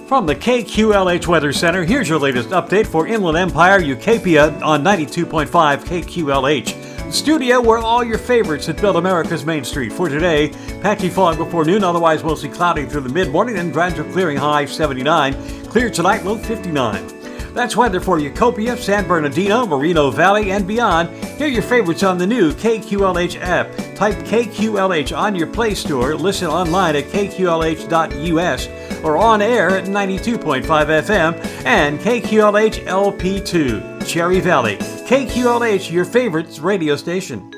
From the KQLH Weather Center, here's your latest update for Inland Empire, Eucapia on 92.5 KQLH. The studio where all your favorites that build America's Main Street. For today, patchy fog before noon, otherwise mostly cloudy through the mid-morning, and gradual clearing, high 79. Clear tonight, low 59. That's weather for Eucapia, San Bernardino, Moreno Valley, and beyond. Here are your favorites on the new KQLH app. Type KQLH on your Play Store, listen online at kqlh.us, or on air at 92.5 FM and KQLH LP2, Cherry Valley. KQLH, your favorite radio station.